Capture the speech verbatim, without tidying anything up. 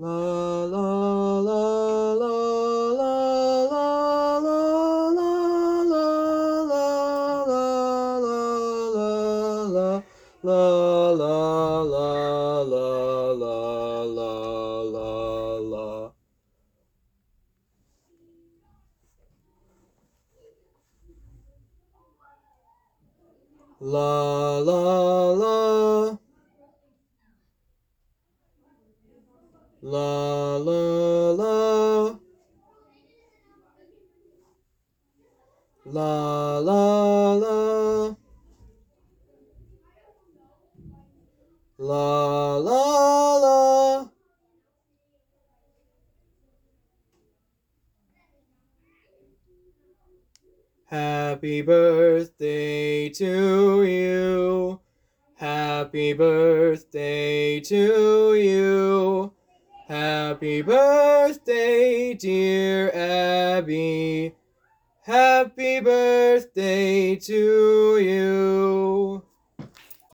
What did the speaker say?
La la la la la la la la la la la la la la la la la la la la. La la la. La la la. La la la. La la la. Happy birthday to you. Happy birthday to you. Happy birthday, dear Abby. Happy birthday to you.